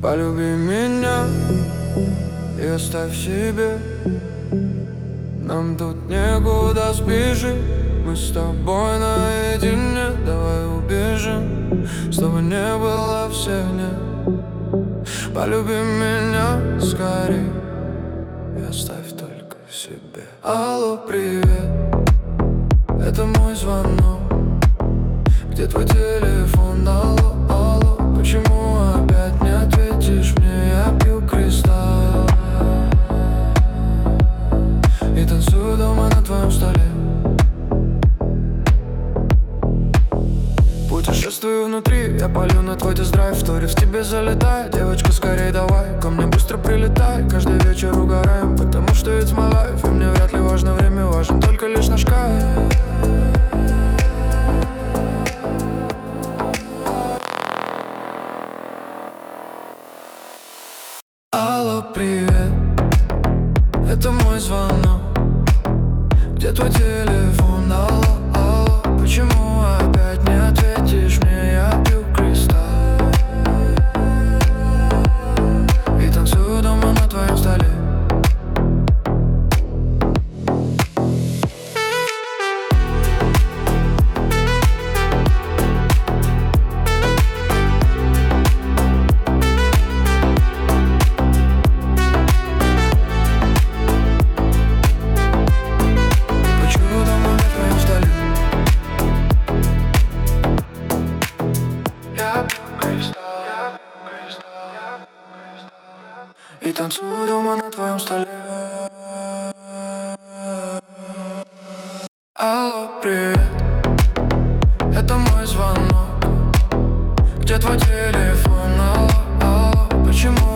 Полюби меня и оставь себе. Нам тут некуда сбежать, мы с тобой наедине. Давай убежим, чтобы не было всех нет. Полюби меня скорей и оставь только себе. Алло, привет, это мой звонок. Где твой телефон? Алло, алло, почему опять не ответишь мне? Я пью кристалл и танцую дома на твоем столе. Путешествую внутри, я палю на твой тест-драйв. В торе в тебе залетай, девочка, скорей давай. Ко мне быстро прилетай, каждый вечер угораем. Потому что it's my life, и мне вряд ли важно время, важен только лишь наш кайф. Алло, привет, это мой звонок. Где твой телефон? Алло, алло, почему опять не ответишь мне? Я пью кристалл и танцую дома на твоем столе. И танцую дома на твоем столе. Алло, привет, это мой звонок. Где твой телефон? Алло, алло, почему